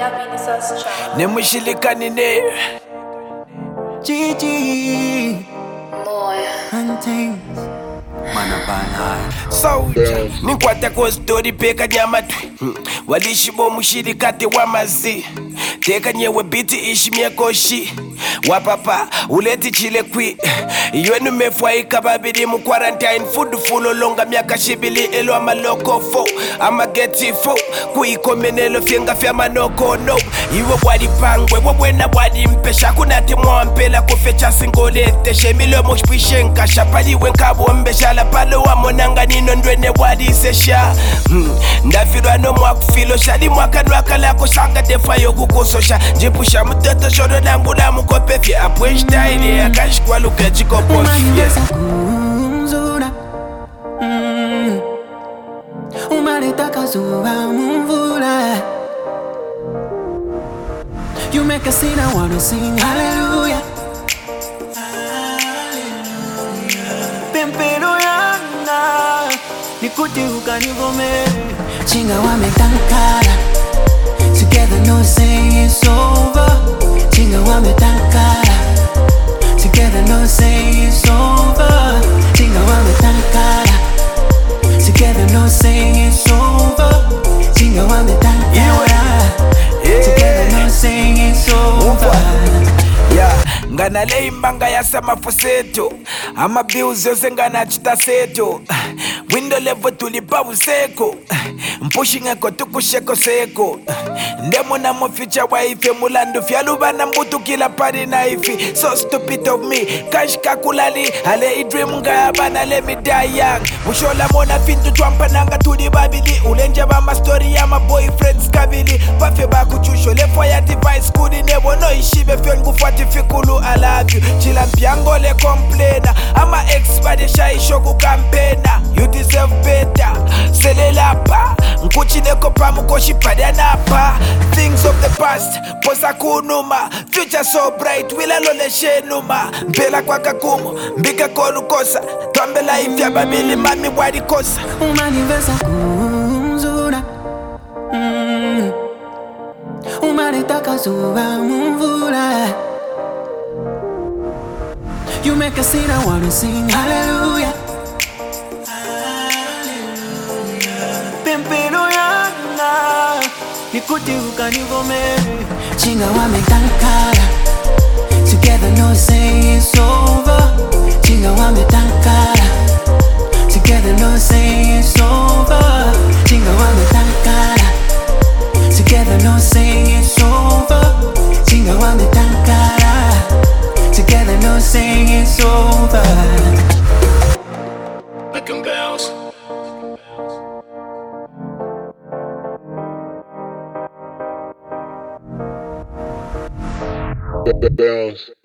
Nemushilikani GG Hunting Soldier Ninkwata kwa story peka nyama tu Walishibo mushirikati wa mazi Teka nyewe biti ishi miekoshi Wapapa uleti chile kwi Iwenu mefwaika babidi mu quarantine Food full longa miaka shibili elo ama loko fo Ama geti fo Kuiko menelo fienga fya manoko no Iwe wadi pangwe wawena wadi mpesha Kunati mwampela kufecha singolete Shemilo moshpishenka Shapali wenkabu mbeshala Palo wa monanga nino ndwene wadi sesha Ndafirwa no mwakufilo Shadi mwakanwaka lako shanga defa yoku kusosha Jipusha mtoto shodo nambula mukope Fya apweshta ili ya kashikwa luka jiko bosh kumzura Umaritaka zuwa mvula You make a scene, I wanna sing hallelujah Pempero yanga Nikuti ukanivome Chinga wametankara Together no say it's over Chinga wametankara Together no say it's over Chinga wametankara Together no say it's over Chinga wametankara Together no say it's over Ngana leimbanga ya samafu seto Ama bills yose ngana chita seto Window level tulipa useko Mpushing eko tukusheko seko Ndemo na mo future wife Mulandu fyaluba na mbutu kila pari na ifi So stupid of me Cash kakulali Ale idream nga bana let me die young Mushola mona fintu twampa nanga tuli babili Ulenja bama story ya ma boyfriends kabili Pafe baku chusho lefo ya device kudi nebo No ishibe fyon gufati fikulu I love you Chila mpiango le complainer Ama ex bade shaisho kukampena You deserve better Sele lapa Nkuchi neko pa mukoshi padana pa Things of the past Posa kunuma Future so bright Wila lole shenuma Mpela kwa kakumu Mbika kolu kosa Twambela ifya babili mami wadi kosa Umanivesa kumzura Umaritaka zuwa mvula You make a scene, I wanna sing hallelujah Pempero yanga Nikuti ukanivome Chinga wametankara Together no say it's over Chinga wametankara Together no say it's over Chinga wametankara Together no say it's over Chinga wametankara Together no say it's over Make 'em bounce. Bounce.